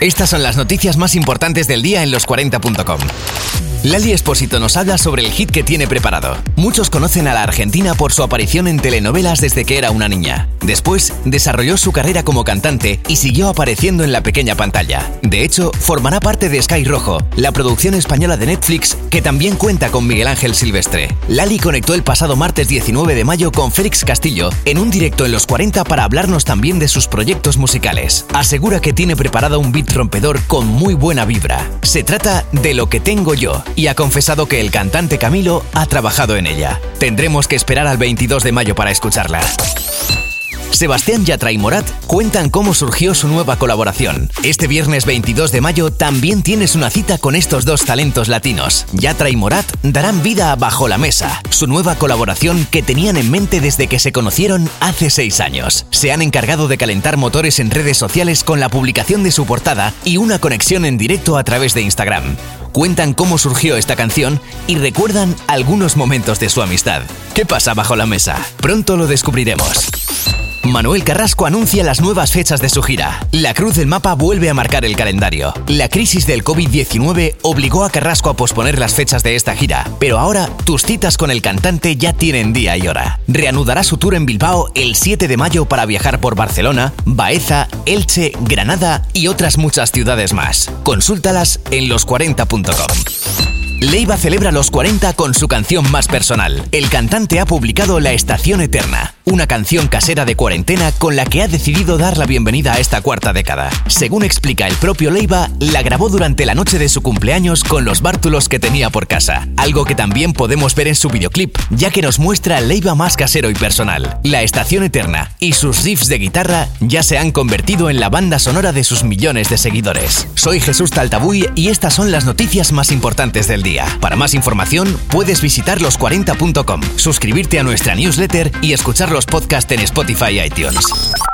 Estas son las noticias más importantes del día en los40.com. Lali Espósito nos habla sobre el hit que tiene preparado. Muchos conocen a la argentina por su aparición en telenovelas desde que era una niña. Después, desarrolló su carrera como cantante y siguió apareciendo en la pequeña pantalla. De hecho, formará parte de Sky Rojo, la producción española de Netflix, que también cuenta con Miguel Ángel Silvestre. Lali conectó el pasado martes 19 de mayo con Félix Castillo en un directo en Los 40 para hablarnos también de sus proyectos musicales. Asegura que tiene preparado un beat rompedor con muy buena vibra. Se trata de Lo que tengo yo, y ha confesado que el cantante Camilo ha trabajado en ella. Tendremos que esperar al 22 de mayo para escucharla. Sebastián Yatra y Morat cuentan cómo surgió su nueva colaboración. Este viernes 22 de mayo también tienes una cita con estos dos talentos latinos. Yatra y Morat darán vida a Bajo la Mesa, su nueva colaboración que tenían en mente desde que se conocieron hace 6 años. Se han encargado de calentar motores en redes sociales con la publicación de su portada y una conexión en directo a través de Instagram. Cuentan cómo surgió esta canción y recuerdan algunos momentos de su amistad. ¿Qué pasa bajo la mesa? Pronto lo descubriremos. Manuel Carrasco anuncia las nuevas fechas de su gira. La Cruz del Mapa vuelve a marcar el calendario. La crisis del COVID-19 obligó a Carrasco a posponer las fechas de esta gira, pero ahora tus citas con el cantante ya tienen día y hora. Reanudará su tour en Bilbao el 7 de mayo para viajar por Barcelona, Baeza, Elche, Granada y otras muchas ciudades más. Consúltalas en los40.com. Leiva celebra los 40 con su canción más personal. El cantante ha publicado La Estación Eterna, una canción casera de cuarentena con la que ha decidido dar la bienvenida a esta cuarta década. Según explica el propio Leiva, la grabó durante la noche de su cumpleaños con los bártulos que tenía por casa, algo que también podemos ver en su videoclip, ya que nos muestra al Leiva más casero y personal. La Estación Eterna y sus riffs de guitarra ya se han convertido en la banda sonora de sus millones de seguidores. Soy Jesús Taltabuy y estas son las noticias más importantes del día. Para más información, puedes visitar los40.com, suscribirte a nuestra newsletter y escuchar los podcasts en Spotify y iTunes.